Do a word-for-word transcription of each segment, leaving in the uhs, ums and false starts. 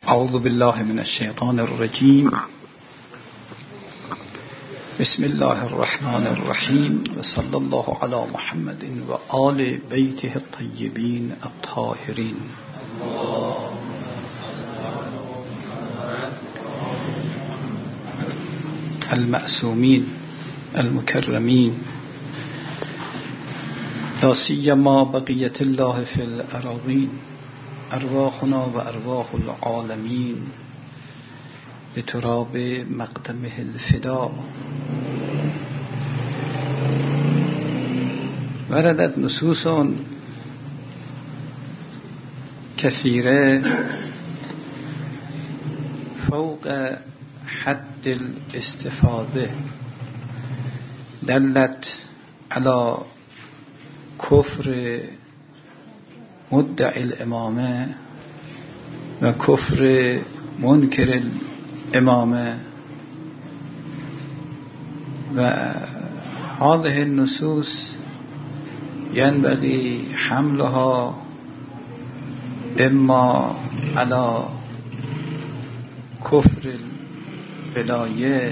اعوذ بالله من الشیطان الرجیم. بسم الله الرحمن الرحیم و صلی الله علی محمد و آل بیته الطیبین الطاهرین. المعصومین المکرمین، لا سیما بقیت الله فی الاراضین، ارواحنا و ارواح العالمین بتراب مقدمه الفدا. وردت نصوص كثيرة فوق حد الاستفاضة دلت على كفر مدعي الإمامة وكفر منكر الإمامة. وهذه النصوص ينبغي حملها إما على كفر الولاية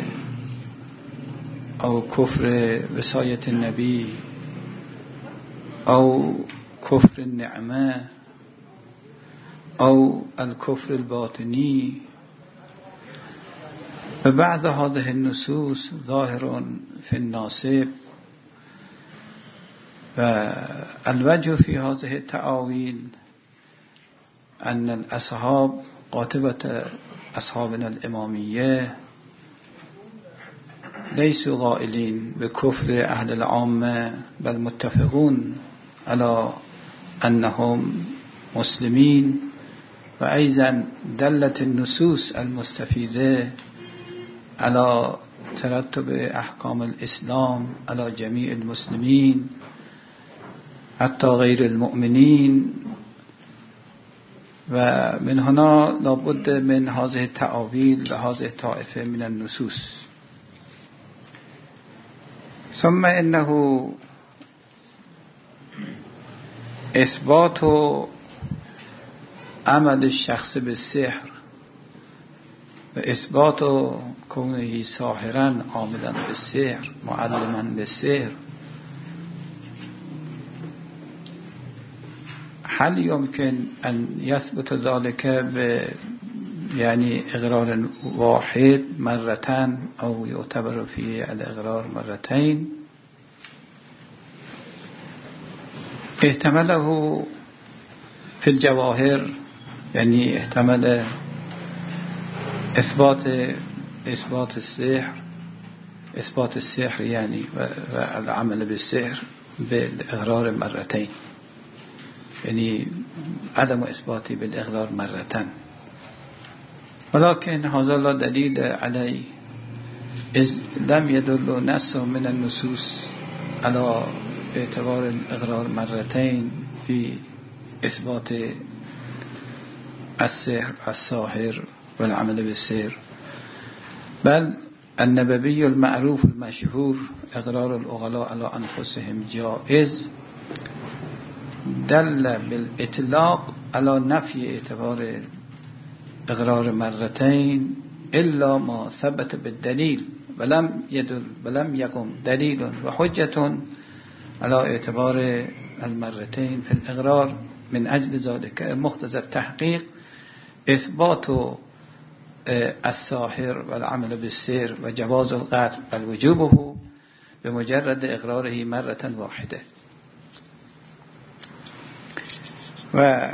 أو كفر وصاية النبي أو كفر النعمة أو الكفر الباطني. وبعض هذه النصوص ظاهر في الناسب، والوجه في هذه التعاويل أن الأصحاب قاطبة أصحابنا الإمامية ليسوا غائلين بكفر أهل العامة، بل متفقون على أنهم مسلمين. وأيضا دلت النصوص المستفيدة على ترتب أحكام الإسلام على جميع المسلمين حتى غير المؤمنين. ومن هنا لابد من هذه التعاويل وهذه الطائفة من النصوص. ثم إنه إثبات عمل الشخص بالسحر وإثبات كونه ساحرا عاملا بالسحر معلما للسحر، هل يمكن أن يثبت ذلك ب يعني إغرار واحد مرة أو يعتبر فيه الإغرار مرتين؟ احتمله في الجواهر، يعني احتمل إثبات إثبات السحر إثبات السحر يعني والعمل بالسحر بالإغرار مرتين، يعني عدم إثباته بالإغرار مرتين. ولكن هذا لا دليل عليه، إذ لم يدل نص من النصوص على اعتبار الإغرار مرتين في إثبات السحر الساحر والعمل بالسحر، بل النبوي المعروف المشهور إغرار العقلاء على أنفسهم جائز دل بالإطلاق على نفي اعتبار إغرار مرتين إلا ما ثبت بالدليل، ولم يدل ولم يقم دليل وحجة على اعتبار المرتين في الإغرار. من أجل ذلك مقتضى التحقيق إثبات الساحر والعمل بالسحر وجواز القتل بل وجوبه بمجرد إغراره مرة واحدة. و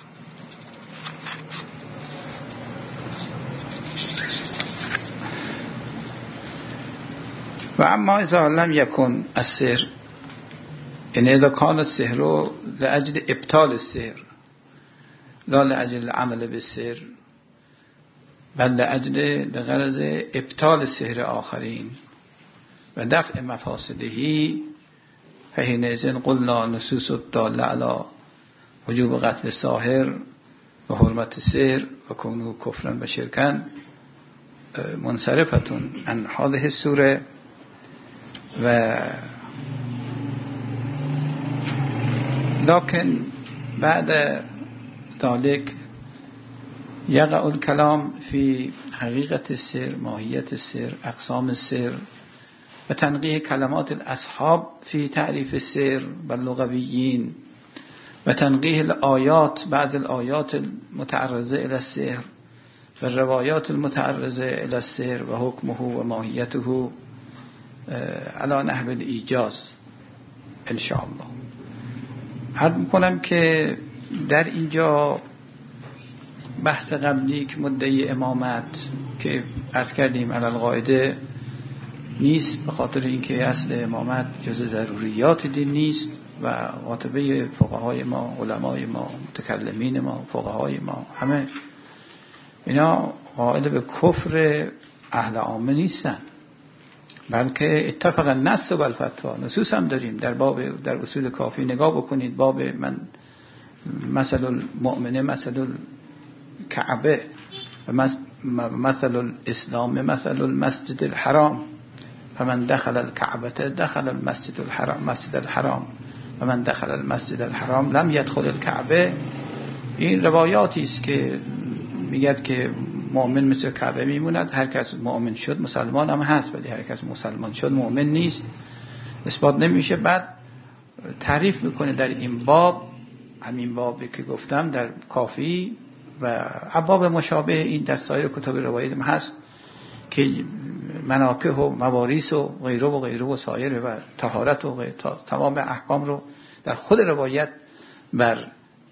وأما إذا لم يكن السحر، إن إذا كان السحر لأجل إبطال السحر لا لأجل العمل بالسحر بل لأجل لغرض إبطال السحر آخرين ودفع مفاسده، فحينئذ قلنا نصوص الدالة على وجوب قتل الساحر وحرمة السحر وكونه كفرا وشركا منصرفة عن هذه السورة. و لكن بعد ذلك یقع الکلام فی حقیقت السر، ماهیت السر، اقسام السر و تنقیح کلمات الاصحاب فی تعریف السر و اللغویین و تنقیح الآیات، بعض الآیات المتعرضه الی السر و روایات المتعرضه الی السر و حکمه و ماهیته علی نحو الایجاز ان شاء الله. عرض میکنم که در اینجا بحث قبلی که مدعی امامت که عرض کردیم علی القاعده نیست، به خاطر اینکه اصل امامت جز ضروریات دین نیست و قاطبه فقهای ما، علمای ما، متکلمین ما، فقهای ما، همه اینا قائل به کفر اهل عامه نیستن، بلکه اتفق النص و الفتوا. نصوص هم داریم در باب، در اصول کافی نگاه بکنید، باب من مثل المؤمنه مثل الکعبه و مثل الاسلام مثل المسجد الحرام فمن دخل الكعبه دخل المسجد الحرام مسجد الحرام و من دخل المسجد الحرام لم يدخل الكعبه. این روایاتی است که میگد که مؤمن مثل کعبه میموند، هر کس مؤمن شد مسلمان هم هست، ولی هر کس مسلمان شد مؤمن نیست، اثبات نمیشه. بعد تعریف میکنه در این باب، همین بابی که گفتم در کافی و ابواب مشابه این در سایر کتاب روایت هم هست که مناکح و مواریث و غیره و غیره و سایر و طهارت و غیره، تمام احکام رو در خود روایت بر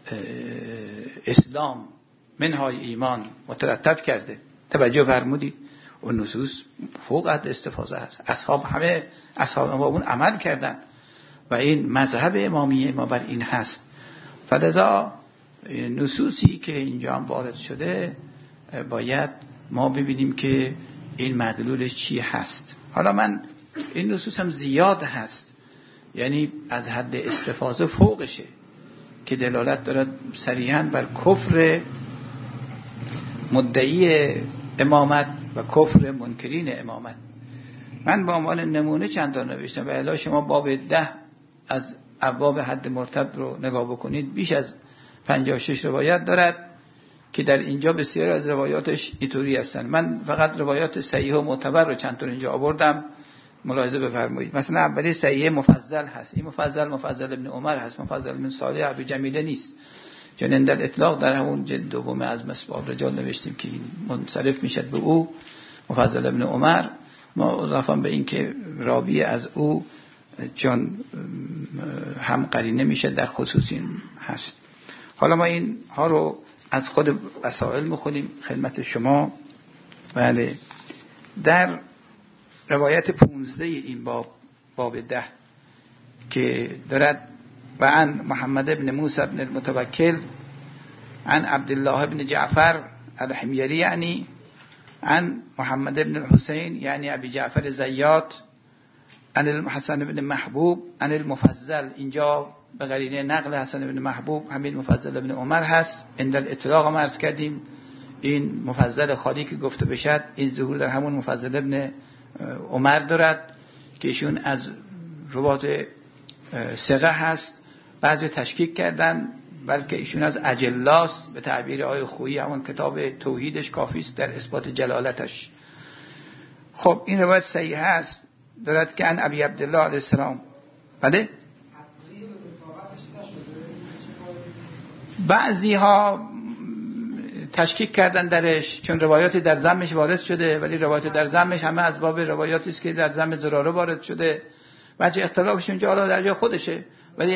اسلام منهای ایمان مترتب کرده. توجه فرمودید اون نصوص فوق حد استفاضه هست، اصحاب همه اصحاب امامون عمل کردن و این مذهب امامیه ما بر این هست. فلذا نصوصی که اینجا هم وارد شده باید ما ببینیم که این مدلولش چی هست. حالا من این نصوص هم زیاد هست، یعنی از حد استفاضه فوقشه که دلالت دارد صریحاً بر کفر مدعی امامت و کفر منکرین امامت. من با عنوان نمونه چند تا نوشتم و الا شما باب ده از ابواب حد مرتد رو نگاه بکنید، بیش از پنجاه و شش روایت دارد که در اینجا بسیار از روایاتش اینطوری هستن. من فقط روایات صحیح و معتبر رو چند تا اینجا آوردم، ملاحظه بفرمایید. مثلا اولی صحیح مفضل هست، این مفضل مفضل ابن عمر هست، مفضل ابن صالح ابی جمیله نیست، چون اندل اطلاق در همون جلد دوم از مصباح رجال نوشتیم که منصرف میشد به او مفضل ابن عمر، ما اضافه به این که راوی از او چون هم قرینه میشه در خصوصی هست. حالا ما این ها رو از خود وسائل میخونیم خدمت شما. بله، در روایت پونزده این باب، باب ده که دارد و عن محمد ابن موسی ابن المتوکل عن عبدالله ابن جعفر الحمیری یعنی عن محمد ابن الحسین یعنی ابی جعفر زیات عن الحسن ابن محبوب عن المفضل. اینجا به قرینه نقل حسن ابن محبوب همین مفضل ابن عمر هست. عند الاطلاق هم عرض کردیم این مفضل خالی که گفته بشد این ظهور در همون مفضل ابن عمر دارد که ایشون از روات ثقه هست، بعضی تشکیک کردن بلکه ایشون از اجلاست، به تعبیر آیه خویی همون کتاب توحیدش کافی است در اثبات جلالتش. خب این روایت صحیح هست، دارد که ان ابی عبدالله علیه السلام. بله بعضی ها تشکیک کردن درش چون روایاتی در ذمش وارد شده، ولی روایات در ذمش همه از باب روایاتی است که در ذم زراره وارد شده. وجه اختلافش اونجا حالا در جای خودشه، ولی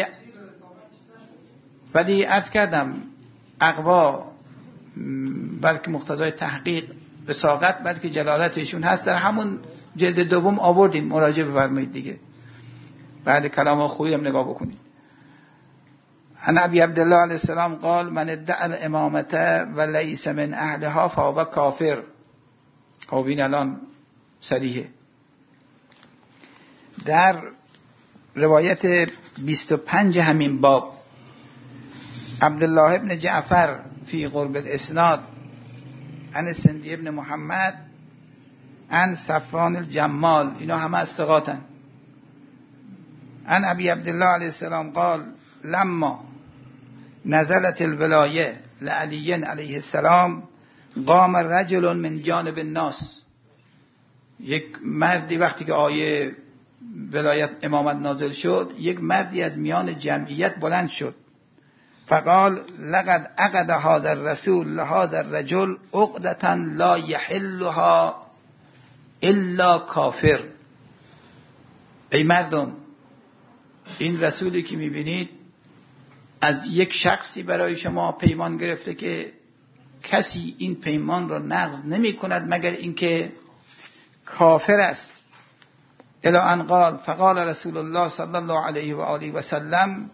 ولی عرض کردم اقوا بلکه مقتضای تحقیق وساقت بلکه جلالت ایشون هست، در همون جلد دوم آوردیم، مراجعه بفرمایید دیگه، بعد کلام خویی هم نگاه بکنید. عن ابی عبدالله علیه السلام قال من ادعى الامامه و لیس من اهلها فهو کافر. خب این الان صریحه. در روایت بیست و پنج همین باب عبدالله ابن جعفر فی قرب الاسناد عن سندی ابن محمد عن صفوان الجمال، اینا همه از ثقاتن. عن ابی عبدالله علیه السلام قال لما نزلت الولایه لعلی علیه السلام قام رجل من جانب الناس، یک مردی وقتی که آیه ولایت امامت نازل شد، یک مردی از میان جمعیت بلند شد. فقال لقد عقد هذا الرسول لهذا الرجل عقدة لا يحلها الا کافر. ای مردم، این رسولی که میبینید از یک شخصی برای شما پیمان گرفته که کسی این پیمان را نقض نمی کند مگر اینکه کافر است. الی ان قال فقال رسول الله صلی الله علیه و آله و سلم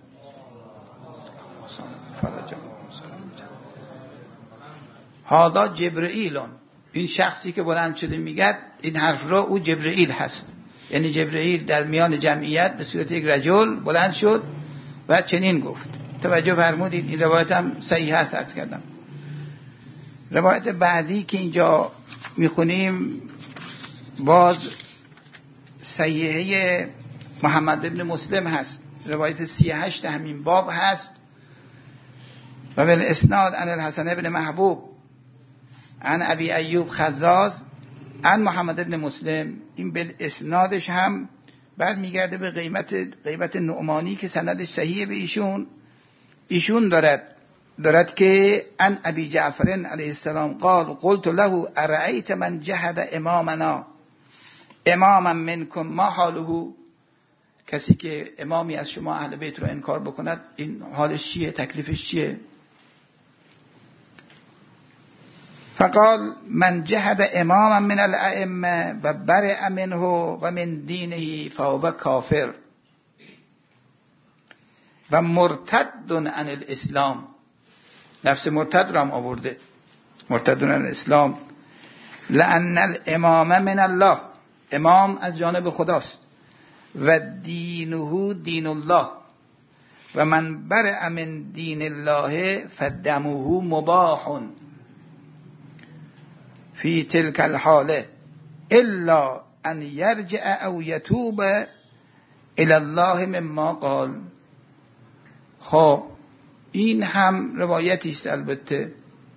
هذا جبرئیل. این شخصی که بلند شده میگه این حرف را او جبرئیل هست، یعنی جبرئیل در میان جمعیت به صورت یک رجل بلند شد و چنین گفت. توجه فرمودید، این روایت هم صحیح هست. عرض کردم روایت بعدی که اینجا میخونیم باز صحیحه محمد ابن مسلم هست، روایت سی و هشت همین باب هست. و بالاسناد عن الحسن ابن محبوب عن ابی ایوب خزاز عن محمد ابن مسلم. این بالاسنادش هم بعد میگرده به قیمت قیمت نعمانی که سندش صحیح به ایشون ایشون دارد دارد که عن ابی جعفر علیه السلام قال قلت له ارأیت من جهد امامنا اماما منکم ما حاله. کسی که امامی از شما اهل بیت رو انکار بکند این حالش چیه، تکلیفش چیه؟ فقال من جهد اماما من الائمه و برئ منه و من دینه فهو کافر و مرتد عن الاسلام. نفس مرتد را هم آورده، مرتد عن الاسلام. لأن الامام من الله، امام از جانب خداست. و دینه دین الله و من برئ من دین الله فدمه مباح فی تلک الحاله الا ان یرجع او یتوب الی الله مما قال. خب این هم روایتی است البته.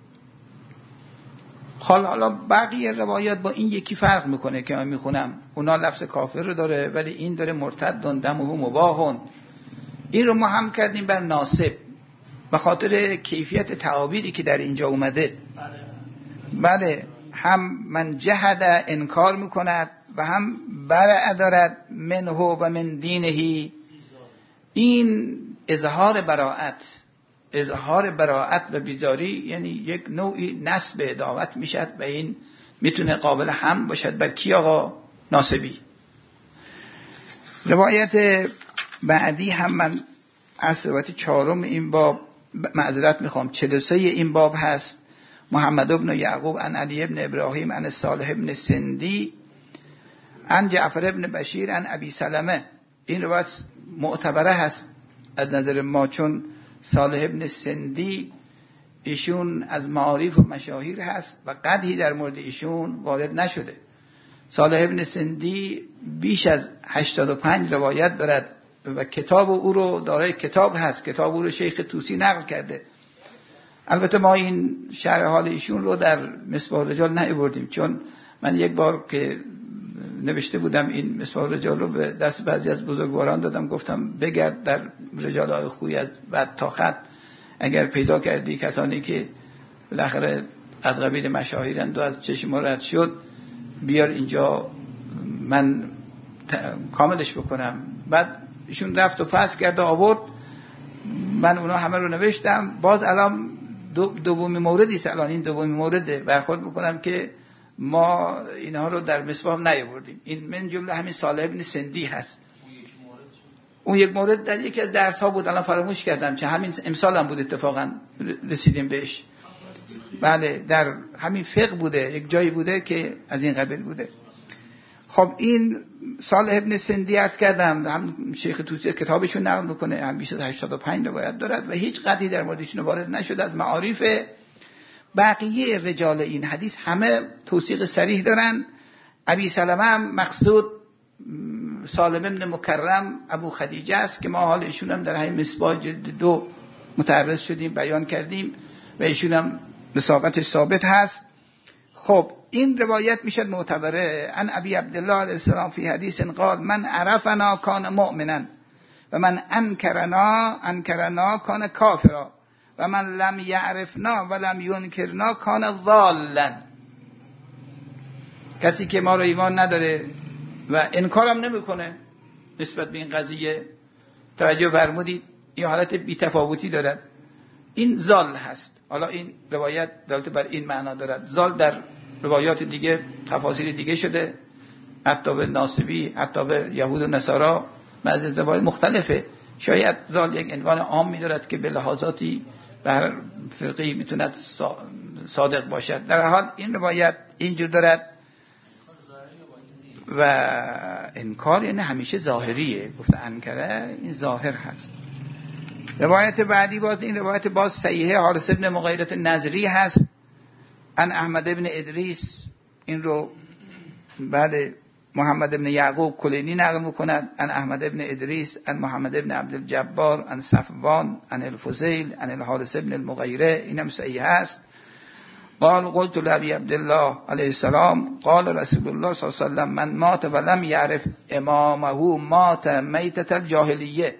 حالا بقیه روایات با این یکی فرق میکنه که من میخونم، اونا لفظ کافر رو داره ولی این داره مرتد دمه مباح. این رو ما هم کردیم بر ناسب به خاطر کیفیت تعابیری که در اینجا اومده. بله، هم من جهد انکار میکند و هم برع دارد منه و من دینه. این اظهار براءت اظهار براءت و بیزاری، یعنی یک نوعی نسب دعوت میشد و این میتونه قابل هم باشد بر کی؟ آقا ناسبی. روایت بعدی هم من از روایت چهارم این باب معذرت میخوام چهل و سه این باب هست. محمد ابن یعقوب عن علی ابن ابراهیم عن صالح ابن سندی عن جعفر ابن بشیر عن ابی سلمه. این روایت معتبره هست از نظر ما، چون صالح ابن سندی ایشون از معارف و مشاهیر هست و قدحی در مورد ایشون وارد نشده. صالح ابن سندی بیش از هشتاد و پنج روایت دارد و کتاب او رو دارای کتاب هست، کتاب او رو شیخ طوسی نقل کرده. البته ما این شرح حال ایشون رو در مصباح الرجال نآوردیم، چون من یک بار که نوشته بودم این مصباح الرجال رو به دست بعضی از بزرگواران دادم، گفتم بگرد در رجالای خوی از بعد تا خط، اگر پیدا کردی کسانی که بالاخره از قبیل مشاهیرند و از چشم رد شد بیار اینجا من کاملش بکنم. بعد ایشون رفت و فحص کرد و آورد، من اونا همه رو نوشتم. باز الان دومی موردی است، الان این دومی مورده برخورد بکنم که ما اینها رو در مصباح نیاوردیم. این من جمله همین صالح ابن سندی هست. اون یک مورد در یکی از درس ها بود، الان فراموش کردم، چه همین امسال هم بود اتفاقا رسیدیم بهش. بله، در همین فقه بوده، یک جایی بوده که از این قبیل بوده. خب این صالح ابن سندی عرض کردم هم شیخ طوسی کتابشون نقل میکنه، هم بیش از هشتاد و پنج روایت دارد و هیچ قطعی در موردشون وارد نشده. از معارف بقیه رجال این حدیث همه توثیق صریح دارن. ابی سلمه هم مقصود سالم ابن مکرم ابو خدیجه است که ما حال ایشون هم در همین مصباح جلد دو متعرض شدیم، بیان کردیم و ایشون هم مساقتش ثابت هست. خب این روایت میشد معتبره. ان ابی عبدالله علیه السلام فی حدیث قال من عرفنا کان مؤمنا و من انکرنا انکرنا کان کافرا و من لم یعرفنا و لم ینکرنا کان ضالا. کسی که ما رو ایمان نداره و انکارم نمیکنه نسبت به این قضیه، توجه فرمودید، این حالت بی‌تفاوتی دارد، این ضال هست. حالا این روایت دلالت بر این معنا دارد. ضال در روایات دیگه تفاسیر دیگه شده، حتی به ناصبی، حتی به یهود و نصارا بعضی از روایات مختلفه. شاید ضال یک عنوان عام می‌دارد که به لحاظاتی به هر فرقه‌ای میتوند صادق باشد. در حال این روایت اینجور دارد و انکار یعنی همیشه ظاهریه. گفته انکره این ظاهر هست. روایت بعدی باز این روایت باز صحیحه حارث ابن مغیرة نظری هست ان احمد ابن ادریس، این رو بعد محمد ابن یعقوب کلینی نقل میکند، ان احمد ابن ادریس ان محمد ابن عبدالجبار ان صفوان ان الفضیل ان الحارث ابن المغیره، اینم صحیح هست. قال قلت لابی عبدالله علیه السلام قال رسول الله صلی الله علیه وسلم من مات ولم یعرف امامه مات میتة الجاهلیه.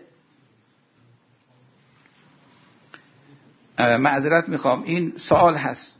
معذرت میخوام، این سوال هست.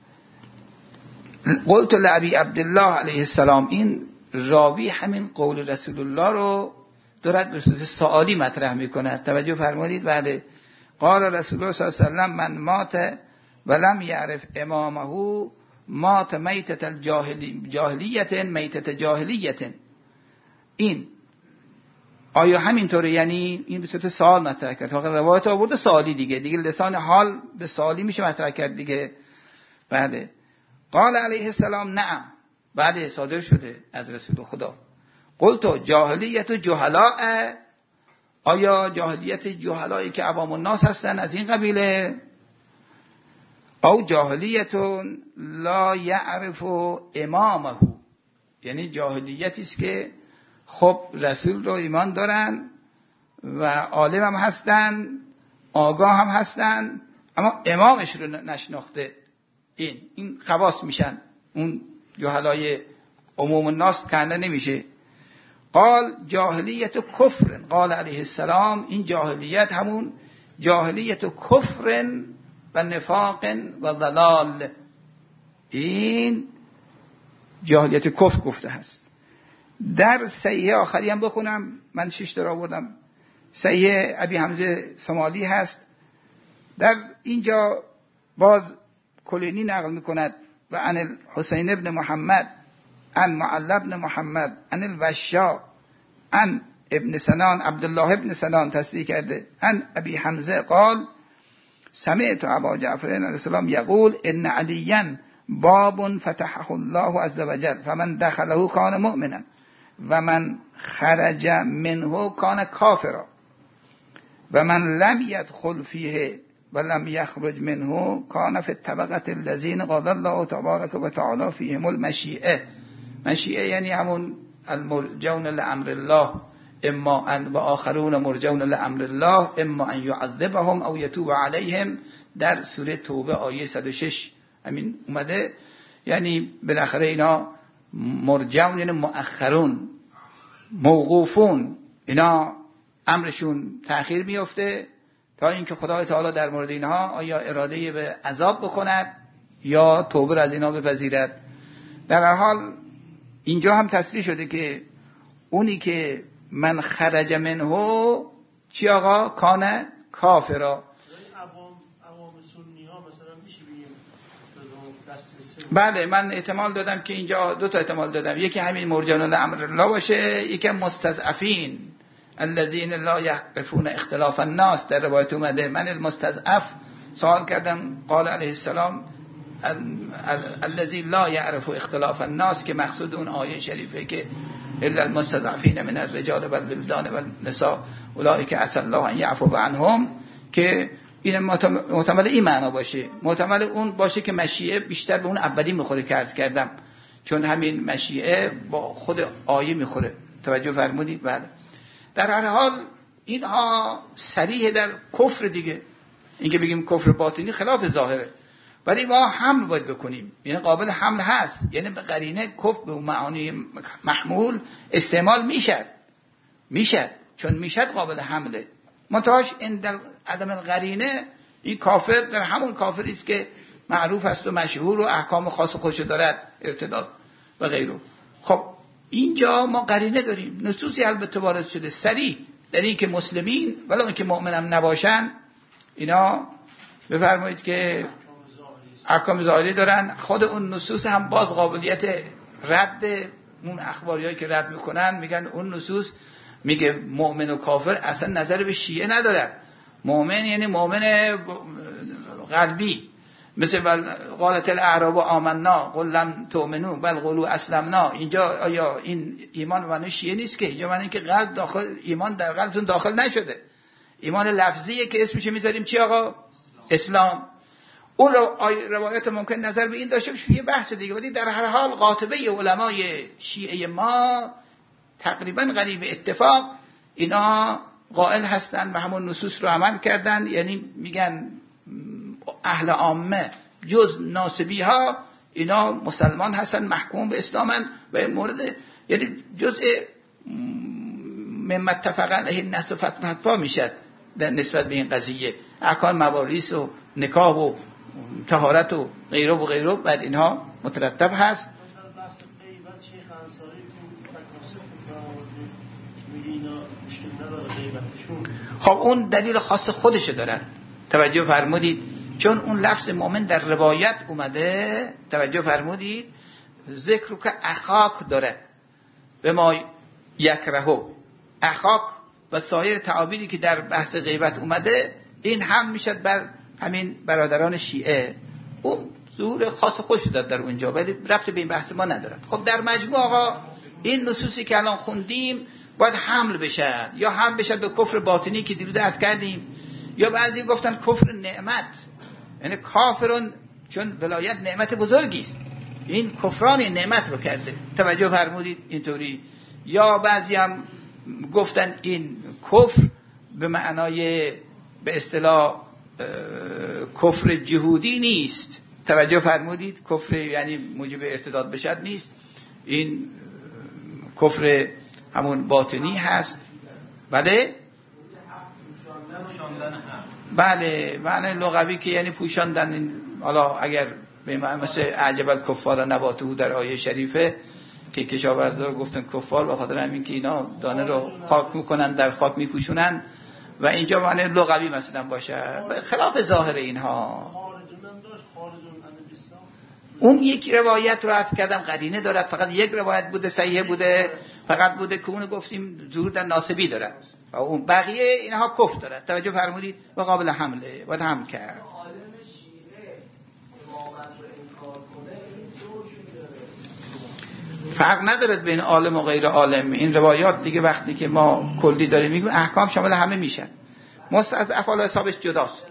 قلت لابی عبدالله علیه السلام، این راوی همین قول رسول الله رو دارد به صورت سوالی مطرح میکند. توجه فرمودید؟ بله. قال رسول الله صلی الله علیه وسلم من مات ولم یعرف امامه مات میتة الجاهلیه میتة جاهلیه. این آیا همینطوره؟ یعنی این به صورت سوال مطرح کرد. واقعا روایت آورده سوالی دیگه دیگه لسان حال به سوالی میشه مطرح کرد دیگه. بعد قال علیه السلام نعم، بعد صادر شده از رسول خدا. قلت جاهلیت جهلاء، آیا جاهلیت جهلایی که عوام الناس هستن از این قبیله؟ او جاهلیت لا یعرف امامه، یعنی جاهلیتی است که خب رسول رو ایمان دارن و عالم هم هستن، آگاه هم هستن، اما امامش رو نشناخته. این این خواص میشن، اون جهلای عموم الناس کنده نمیشه. قال جاهلیت کفر، قال علیه السلام این جاهلیت همون جاهلیت کفر و نفاق و ضلال، این جاهلیت کفر گفته هست. در صحیح آخری هم بخونم، من شش تا آوردم. صحیح ابی حمزه ثمالی هست. در اینجا باز کلینی نقل میکند و عن الحسین ابن محمد عن معل ابن محمد عن الوشا عن ابن سنان عبدالله ابن سنان تصدیق کرده عن ابی حمزه قال سمعت ابا جعفر علیه السلام یقول ان علیا باب فتحه الله عز وجل فمن دخله کان مؤمنا و من خرج منه کان کافرا و من لم يدخل فیه و لم یخرج منه کان فی الطبقه الذین قال الله تبارک و تعالی فیهم المشیئه. مشیئه یعنی همون المرجون لامر الله اما ان و آخرون مرجون لامر الله اما ان يعذبهم او يتوب علیهم، در سوره توبه آیه صد و شش همین اومده. یعنی بالاخره اینا مرجون یعنی مؤخرون، موقوفون، اینا امرشون تأخیر میفته تا اینکه خدای تعالی در مورد اینها آیا اراده به عذاب بکند یا توبه از اینا بپذیرد. در هر حال اینجا هم تصریح شده که اونی که من خرج منه چی آقا کانه کافرا. بله من احتمال دادم که اینجا دو تا احتمال دادم، یکی همین مرجون لامر الله باشه، یکی مستضعفین الذين لا يعرفون اختلاف الناس در روایت اومده. من المستضعف سوال کردم قال علیه السلام الذي لا يعرف اختلاف الناس، که مقصود اون آیه شریفه که الا المستضعفین من الرجال والولدان والنساء اولئک عسى الله ان يعفو عنهم، که این محتمل این معنا باشه. محتمل اون باشه که مشیعه بیشتر به اون اولی میخوره که عرض کردم، چون همین مشیعه با خود آیه میخوره. توجه فرمودید؟ بله. در هر حال اینها صریح در کفر دیگه. این که بگیم کفر باطنی خلاف ظاهره. ولی ما حمل باید بکنیم، یعنی قابل حمل هست، یعنی به قرینه کفر به معانی محمول استعمال میشد میشد چون میشد قابل حمله. منتهاش این در عدم القرینه این کافر در همون کافری است که معروف است و مشهور و احکام خاص خودش دارد، ارتداد و غیره. خب اینجا ما قرینه داریم، نصوصی البته وارد شده صریح در این که مسلمین ولو اینکه مؤمن هم نباشن اینا بفرمایید که احکام ظاهری دارن. خود اون نصوص هم باز قابلیت رد اون اخباریایی که رد میکنن، میگن اون نصوص میگه مؤمن و کافر اصلا نظر به شیعه نداره. مؤمن یعنی مؤمن قلبی، مثل قالت الاعراب آمنا قل لم تؤمنوا بل قولوا اسلمنا. اینجا آیا این ایمان معنی شیعه نیست که؟ اینجا معنی که قلب داخل، ایمان در قلبتون داخل نشده. ایمان لفظیه که اسمش میذاریم چی آقا؟ اسلام. اون روایت ممکن نظر به این داشته باشه یه بحث دیگه، ولی در هر حال قاطبه علمای شیعه ما تقریبا قریب اتفاق اینا قائل هستن و همون نصوص رو عمل کردن. یعنی میگن اهل عامه جز ناسبی ها اینا مسلمان هستن، محکوم به اسلامن و این مورد یعنی جزء ممن اتفق علیه الناس فتوا میشد در نسبت به این قضیه. احکام مواریث و نکاح و طهارت و غیره و غیره بر اینها مترتب هست. خب اون دلیل خاص خودشه دارن، توجه فرمودید؟ چون اون لفظ مؤمن در روایت اومده، توجه فرمودید؟ ذکر که اخاک داره به ما یکرهو، اخاک و سایر تعابیری که در بحث غیبت اومده این هم میشد بر همین برادران شیعه. اون ظهور خاص خوش داد در اونجا، ولی ربط به این بحث ما ندارد. خب در مجموع آقا این نصوصی که الان خوندیم باید حمل بشد، یا حمل بشد به کفر باطنی که دیروز عرض کردیم، یا بعضی گفتن کفر نعمت، یعنی کافرون چون ولایت نعمت بزرگی است این کفران نعمت رو کرده، توجه فرمودید اینطوری. یا بعضی هم گفتن این کفر به معنای به اصطلاح کفر جهودی نیست، توجه فرمودید؟ کفر یعنی موجب ارتداد بشد نیست، این کفر همون باطنی هست. بله بله معنی لغوی که یعنی پوشاندن. حالا اگر به مثل اعجب الکفار نباته در آیه شریفه که کشاورزا گفتن کفار به خاطر همین که اینا دانه رو خاک میکنن در خاک میپوشونن و اینجا معنی لغوی مثلا باشه خلاف ظاهر اینها. اون یک روایت رو عرض کردم قرینه دارد، فقط یک روایت بوده صحیح بوده، فقط بوده که اون گفتیم ظهور در ناسبی دارد و اون بقیه اینها کفر دارد، توجه فرمودید؟ و قابل حمله باید حمل کرد. فرق ندارد بین عالم و غیر عالم. این روایات دیگه وقتی که ما کلی داریم میگیم احکام شامل همه میشن، مستضعف افعال حسابش جداست.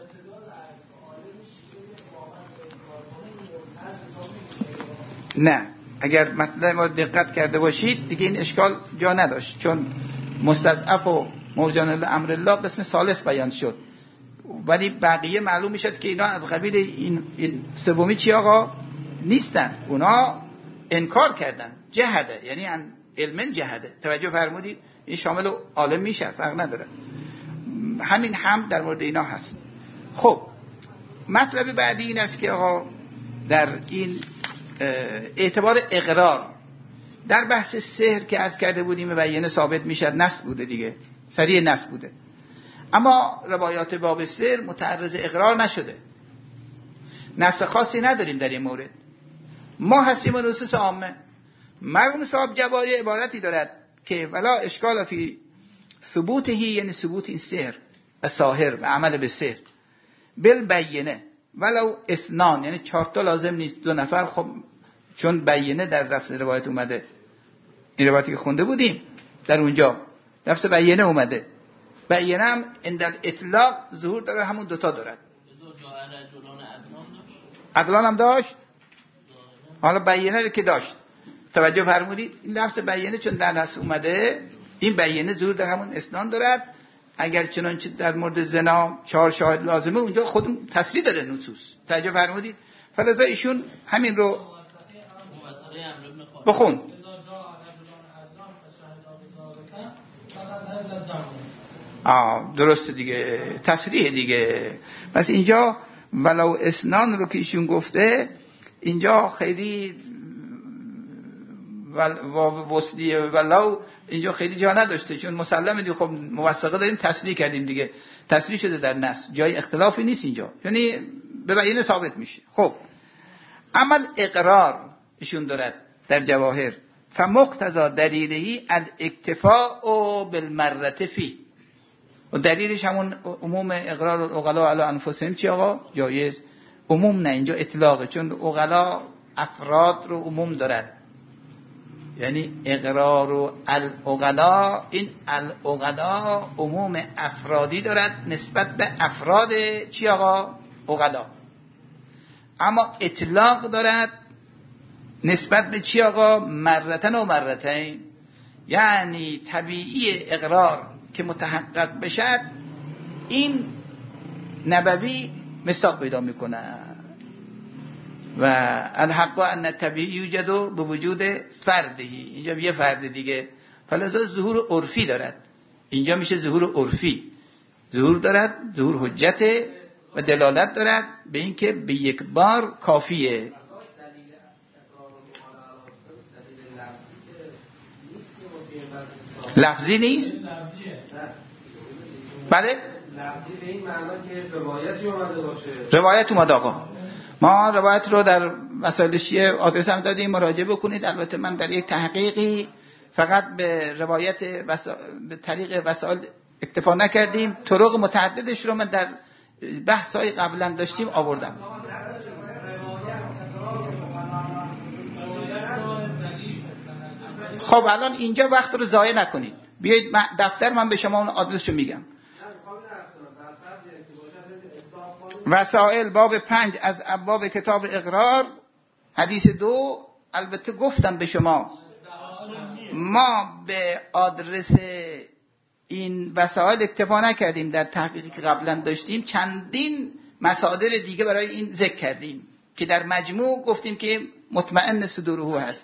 نه اگر مطلب ما دقت کرده باشید دیگه این اشکال جا نداشت، چون مستضعف و مرجان الامر الله قسم ثالث بیان شد، ولی بقیه معلوم میشد که اینا از قبیل این, این سومی چی آقا نیستن، اونا انکار کردن، جهده یعنی علمن جهده، توجه فرمودید؟ این شامل عالم میشه، فرق نداره. همین هم در مورد اینا هست. خب مطلب بعدی این است که آقا در این اعتبار اقرار در بحث سحر که از کرده بودیم مبینه ثابت میشد، نص بوده دیگه، صریح نص بوده، اما روایات باب سحر متعرض اقرار نشده، نص خاصی نداریم در این مورد. ما هستیم نصوص عامه. مرحوم صاحب جواری عبارتی دارد که ولا اشکال فی ثبوتهی، یعنی ثبوت این سحر و ساحر و عمل به سحر بل بینه ولو اثنان، یعنی چهار تا لازم نیست، دو نفر. خب چون بینه در لفظ روایت اومده، این روایتی که خونده بودیم در اونجا لفظ بینه اومده، بینه هم اندل اطلاق ظهور داره، همون دوتا دارد. عدلان هم داشت، حالا بینه رو که داشت، توجه فرمودید؟ این لفظ بینه چون در نص اومده، این بینه ظهور در همون اسنان دارد. اگر چنانچه در مورد زنا چهار شاهد لازمه، اونجا خودم تصریح داره نصوص، توجه فرمودید؟ فلذا ایشون همین رو بخون. آه درسته دیگه، تصریح دیگه. پس اینجا ولو اسنان رو که ایشون گفته اینجا خیلی واو وصلیه ولو اینجا خیلی جا نداشته، چون مسلمه دیگه. خب موثقه داریم تصریح کردیم دیگه، تصریح شده در نص، جای اختلافی نیست اینجا، یعنی به بیان ثابت میشه. خب عمل اقرار ایشون دارد در جواهر، فمقتضا دلیلهی الاکتفاء بالمرة فی، و دلیلش همون عموم اقرار العقلاء علی انفسهم. چی آقا؟ جایز. عموم نه، اینجا اطلاقه، چون عقلاء افراد رو عموم دارد، یعنی اقرار و العقلاء، این العقلاء عموم افرادی دارد نسبت به افراد چی آقا؟ عقلاء. اما اطلاق دارد نسبت به چی آقا؟ مرتن و مرتین، یعنی طبیعی اقرار که متحقق بشد این نبوی مصداق پیدا میکنه. و الحق ان طبیعی یوجد به وجود فردهی، اینجا یه فرد دیگه، فلذا ظهور عرفی دارد. اینجا میشه ظهور عرفی، ظهور دارد، ظهور حجت و دلالت دارد به این که به یک بار کافیه. لفظی نیست؟ بله؟ لفظی به این معنا که روایتی اومده باشه. روایت اومده آقا. ما روایت رو در مسائل شیعه آدرس هم دادیم، مراجعه بکنید. البته من در یک تحقیقی فقط به روایت وسا... به طریق وسائل اکتفا نکردیم، طرق متعددش رو من در بحث‌های قبلا داشتیم آوردم. خب الان اینجا وقت رو ضایع نکنید، بیایید دفتر من به شما اون آدرس رو میگم. وسائل باب پنج از ابواب کتاب اقرار، حدیث دو. البته گفتم به شما ما به آدرس این وسائل اکتفا نکردیم، در تحقیقی که قبلا داشتیم چندین مصادر دیگه برای این ذکر کردیم که در مجموع گفتیم که مطمئن صدوره هست.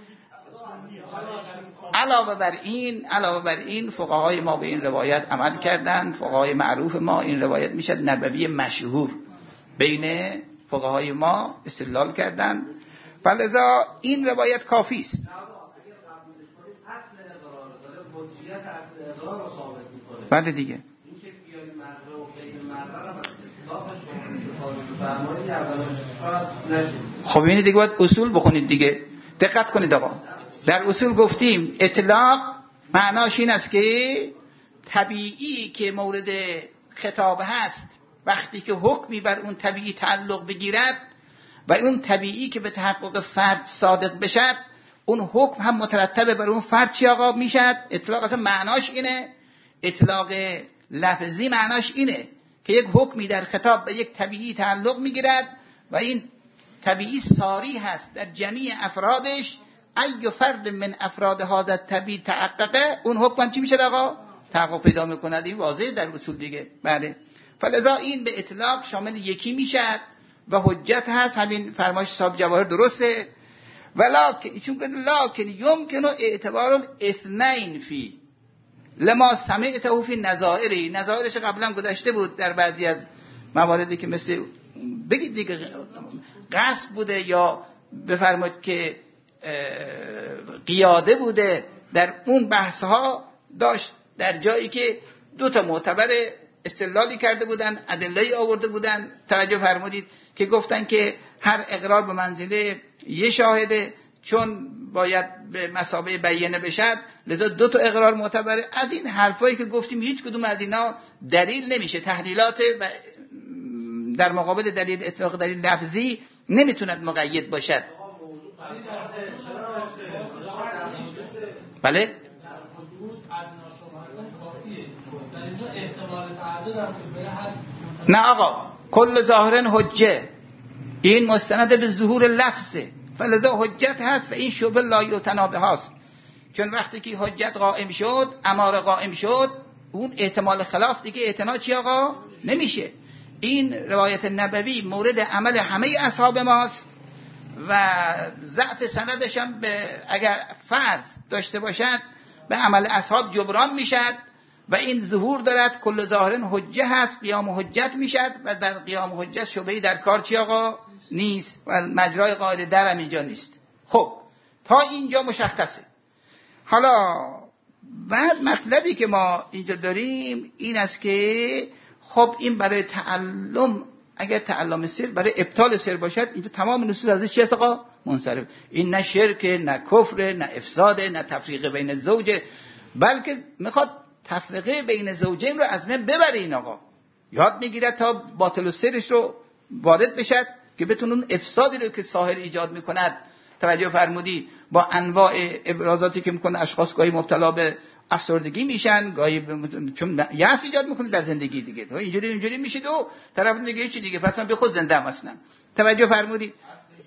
علاوه بر این علاوه بر این فقهای ما به این روایت عمل کردند. فقهای معروف ما این روایت میشد نبوی مشهور، بین فقهای ما استدلال کردند، فلذا این روایت کافی است. بعد دیگه خب این دیگه باید اصول بخونید دیگه. دقت کنید آقا، در اصول گفتیم اطلاق معناش این است که طبیعی که مورد خطاب هست وقتی که حکمی بر اون طبیعی تعلق بگیرد و اون طبیعی که به تحقق فرد صادق بشد، اون حکم هم مترتب بر اون فرد چی آقا میشد. اطلاق اصلا معناش اینه. اطلاق لفظی معناش اینه که یک حکمی در خطاب به یک طبیعی تعلق میگیرد و این طبیعی ساری هست در جمیع افرادش. ای فرد من افراد هذا طبیعی تحققه، اون حکم هم چی میشه آقا؟ تحقق پیدا میکنه. این واضحه در اصول دیگه. بله، فلذا این به اطلاق شامل یکی میشد و حجت هست. همین فرمایش صاحب جواهر درسته. ولکن چون که لکن یمکن اعتبار الاثنین فی لما سمعته فی نظائری. نظائرش قبلا گذشته بود در بعضی از مواردی که مثل بگید دیگه قصد بوده یا بفرمایید که قیاده بوده، در اون بحث ها داشت در جایی که دو تا معتبر استدلالی کرده بودن، ادله آورده بودن. توجه فرمودید که گفتن که هر اقرار به منزله یه شاهده، چون باید به مثابه بیانه بشد، لذا دو تا اقرار معتبره. از این حرفایی که گفتیم هیچ کدوم از اینا دلیل نمیشه، تحلیلات در مقابل دلیل اطلاق دلیل لفظی نمیتوند مقید باشد. بله؟ نه آقا، کل ظاهرن حجه، این مستند به ظهور لفظه، فلذا حجت هست و این شبه لا یتنابه هاست. چون وقتی که حجت قائم شد، اماره قائم شد، اون احتمال خلاف دیگه اعتنا چی آقا؟ نمیشه. این روایت نبوی مورد عمل همه اصحاب ماست و ضعف سندش هم به اگر فرض داشته باشد به عمل اصحاب جبران میشد و این ظهور دارد کل ظاهر حجه هست، قیام حجت میشد و در قیام حجت شبهه‌ای در کار چی آقا نیست و مجرای قاعده درم اینجا نیست. خب تا اینجا مشخصه. حالا بعد مطلبی که ما اینجا داریم این است که خب این برای تعلم، اگر تعلم سر برای ابطال سر باشد اینجا تمام نصوص ازش چی است آقا منصرف. این نه شرک، نه کفر، نه افساد، نه تفریق بین زوجه، بلکه میخواد تفریقه بین زوجین رو از من ببره. این آقا یاد میگیرد تا باطل و سرش رو وارد بشد که بتونه اون افسادی رو که ساحر ایجاد میکند. توجه فرمودید با انواع ابرازاتی که میکنه، اشخاص گاهی مبتلا به افسردگی میشن، گاهی ب... چون یأس ایجاد میکنه در زندگی دیگه، تو اینجوری اینجوری میشید و طرف دیگه چی دیگه، پس من به خود زنده ام اصلا. توجه فرمودید.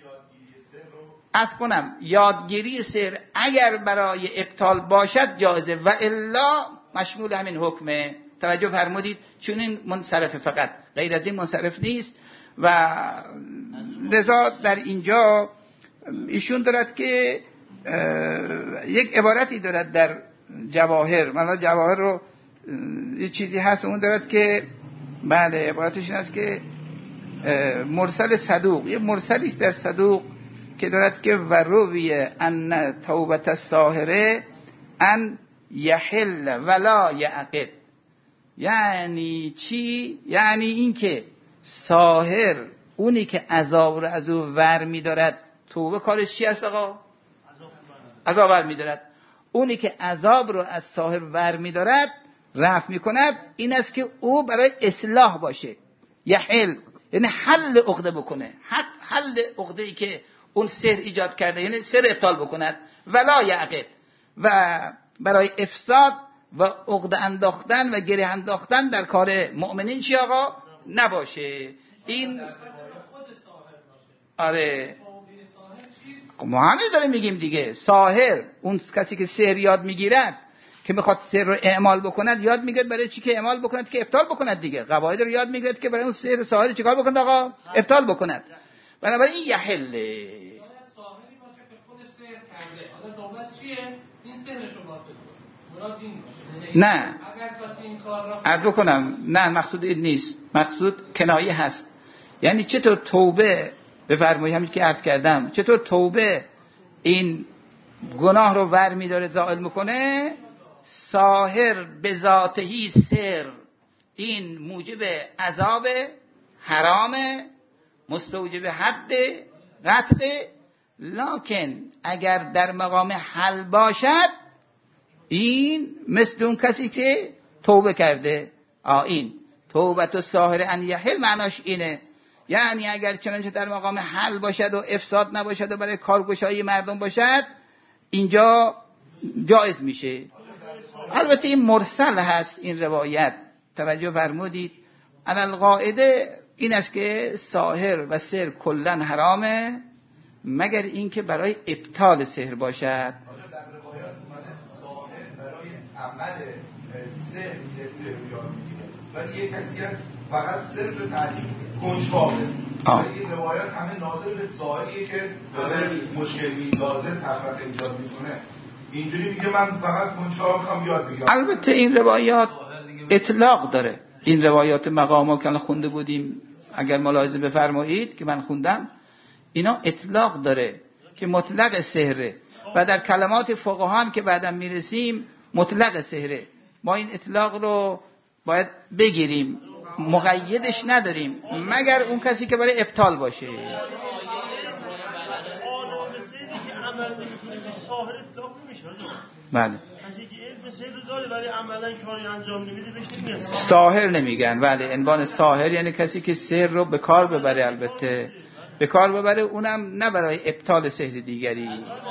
از کنم یادگیری سر اگر برای ابطال باشد جایزه و الا مشمول همین حکمه. توجه فرمودید، چون این منصرف، فقط غیر از این منصرف نیست. و لذا در اینجا ایشون دارد که یک عبارتی دارد در جواهر، من جواهر رو یه چیزی هست اون دارد که بله عبارتش این است که مرسل صدوق، یه مرسلی است در صدوق که دارد که ورویه ان توبت الساهره ان یحل ولا یعقد. یعنی چی؟ یعنی این که ساحر اونی که عذاب رو از او ور می‌دارد، توبه کارش چی است آقا؟ عذاب ور می‌دارد. اونی که عذاب رو از ساحر ور می‌دارد رفع می‌کند، این است که او برای اصلاح باشه. یحل یعنی حل عقده بکنه، حل عقده‌ای که اون سحر ایجاد کرده، یعنی سحر ابطال بکند. ولا یعقد و برای افساد و عقده انداختن و گره انداختن در کار مؤمنین چی آقا نباشه. این آره ما همین داریم میگیم دیگه. ساحر اون کسی که سحر یاد میگیرد که میخواد سحر رو اعمال بکند، یاد میگیرد برای چی که اعمال بکند که ابطال بکند دیگه. قواعد رو یاد میگیرد که برای اون سحر ساحر چیکار بکند آقا؟ ابطال بکند. بنابراین این یحل ساحری باشه که خودش سحر کرده، حالا توبهش چیه؟ این سحرش رو باطل کنه، مراد این باشه. نه اگر کسی این کار را عرض کنم، نه مقصود این نیست، مقصود کنایه هست. یعنی چطور توبه بفرمایید، همین که عرض کردم، چطور توبه این گناه رو ور می‌داره، زائل میکنه. ساحر به ذاتهی سر این موجب عذاب حرام، مستوجب حد قطع، لکن اگر در مقام حل باشد این مثل اون کسی که توبه کرده. این توبت و ساحر ان یحل معناش اینه، یعنی اگر چنانچه در مقام حل باشد و افساد نباشد و برای کارگشایی مردم باشد اینجا جایز میشه. البته این مرسل هست این روایت. توجه فرمودید. علی القاعده این است که ساحر و سحر کلن حرامه مگر اینکه برای ابطال سحر باشد. در روایات اومده ساحر برای عمل سحر که سحر یاد میگیره، ولی یک کسی هست فقط صرف تعلیم کنجکاوه. این روایات همه ناظر به ساحریه که داره مشکل میندازه، تفرقه ایجاد میکنه. اینجوری میگه من فقط کنجکاو میخوام یاد بگیرم. البته این روایات اطلاق داره. این روایات مقامو که خونده بودیم اگر ملاحظه بفرمایید که من خوندم، اینا اطلاق داره که مطلق سحره و در کلمات فقها هم که بعداً میرسیم مطلق سحره. ما این اطلاق رو باید بگیریم، مقیدش نداریم مگر اون کسی که برای ابطال باشه. بله ساحر نمیگن، ولی عنوان ساحر یعنی کسی که سحر رو به کار ببره، البته به کار ببره، اونم نه برای ابطال سحر دیگری.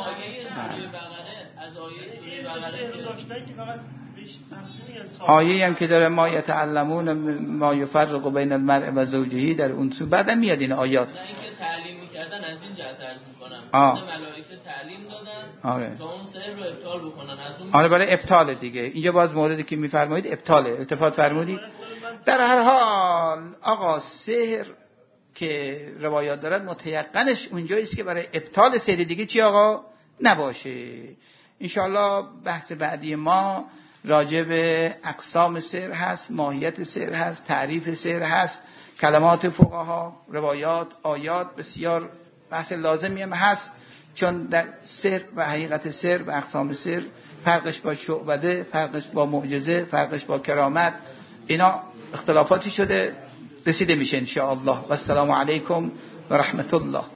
آیه هم که داره ما یتعلمون ما یفرق بین المرء و زوجه، در اون تو بعدا میاد این آیات. نه اینکه تعلیم میکردن از این جهت عرض میکنم. آه. ملائکه تعلیم دادن آره. تا اون سر رو ابطال بکنن از اون. آره برای ابطال دیگه. اینجا باز موردی که میفرمایید ابطاله، التفات فرمودید. در هر حال آقا سحر که روایات دارد متیقنش اونجایی است که برای ابطال سحر دیگه چی آقا نباشه. انشاءالله بحث بعدی ما راجع به اقسام سحر هست، ماهیت سحر هست، تعریف سحر هست، کلمات فقها، روایات، آیات، بسیار بحث لازمی هم هست، چون در سحر و حقیقت سحر و اقسام سحر فرقش با شعبده، فرقش با معجزه، فرقش با کرامت، اینا اختلافاتی شده، رسیده میشه ان شاء الله. و السلام علیکم و رحمت الله.